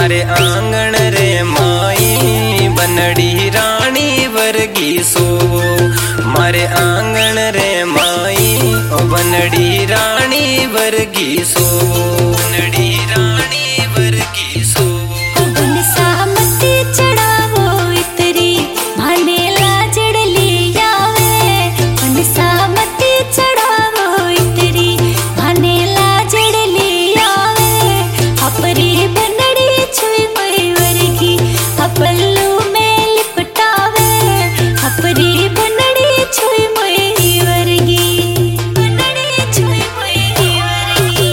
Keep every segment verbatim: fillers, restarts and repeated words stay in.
मारे आंगण रे माई बनड़ी रानी वर्गी सो। मारे आंगण रे माई ओ बनड़ी रानी वर्गी सो। बनड़ी रानी वर्गी सो। सामती चढ़ावो इतरी भाने लाजड़ ले आवे। सामती चढ़ावो इतरी भाने लाजड़ ले आवे। अपरी बनड़ी छुई मई वर्गी अपल्लू में लिपटावे। अपरी बनड़ी छुई मई वर्गी बनड़ी छुई मई वर्गी।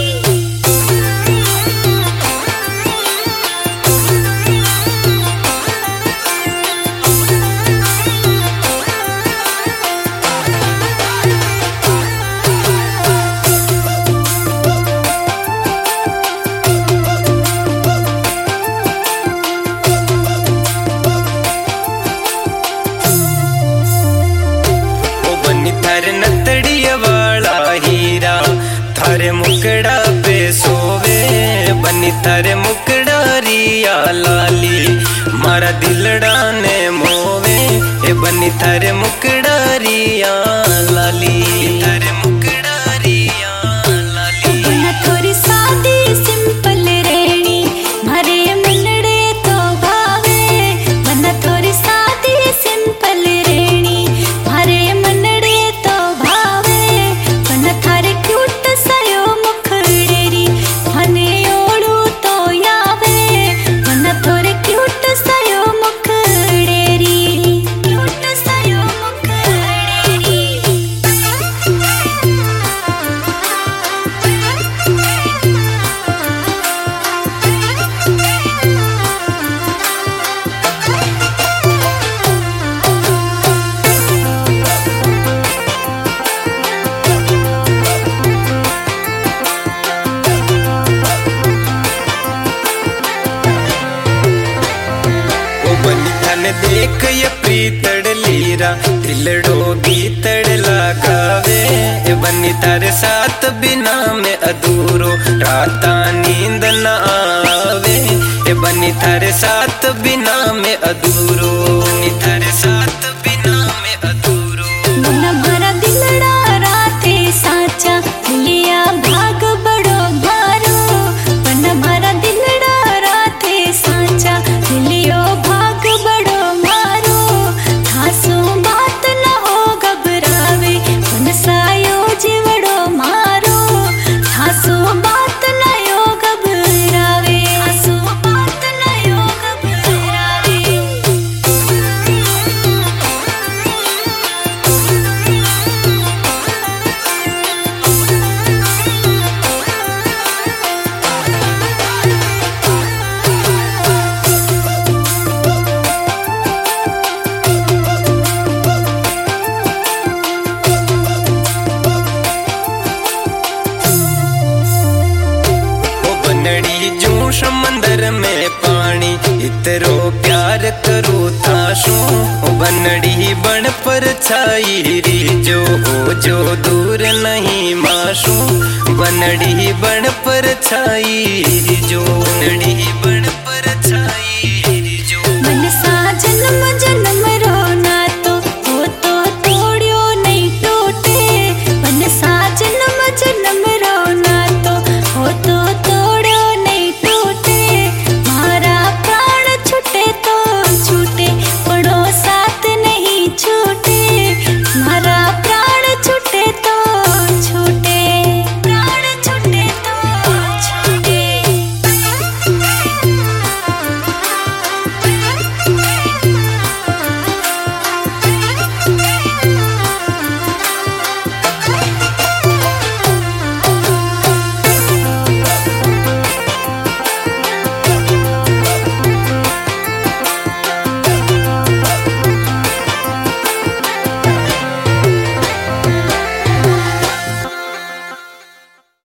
थारे नतड़िया वाला हीरा थारे मुकड़ा पे सोवे। बनी थारे मुकड़ा रिया लाली मारा दिलड़ा ने मोवे। ए बनी थारे मुकड़ा रिया लाली थारे मुकड़ा रिया लाली। बना थोड़ी सादी सिंपल रेणी मारे मनड़े तो भावे। बना थोड़ी सादी सिंपल रेणी मारे मनड़े तो भावे। बना थारे क्यूट सयो मुखड़ेरी भने ओड़ू तो यावे। बना थोड़े क्यूट सयो मुखड़ेरी क्यूट सयो मुखड़ेरी। बनिथन देख ये प्रीतड़ लीरा दिलड़ो गीतड़ लगावे। बनी तारे साथ बिना में अधूरो राता नींद न आवे। बनी थारे साथ बिना में अधूरो बनी थारे साथ बिना में अधूरो। मुन्ना भरा दिलड़ा राते साचा लिया भाग बड़ो भारो। मुन्ना भरा दिलड़ा राते साचा लियो भाग बड़ो मारो। थासो बात न हो घबरावे मन सायो जीवड़ो मारो। थासो बात न हो घबरावे थासो बात न हो घबरावे। बनड़ी जू समंदर में पानी इतरो प्यार करू थाशू। बनड़ी बन पर छाई री जो हो जो दूर नहीं माशू। बनड़ी बन पर छाई री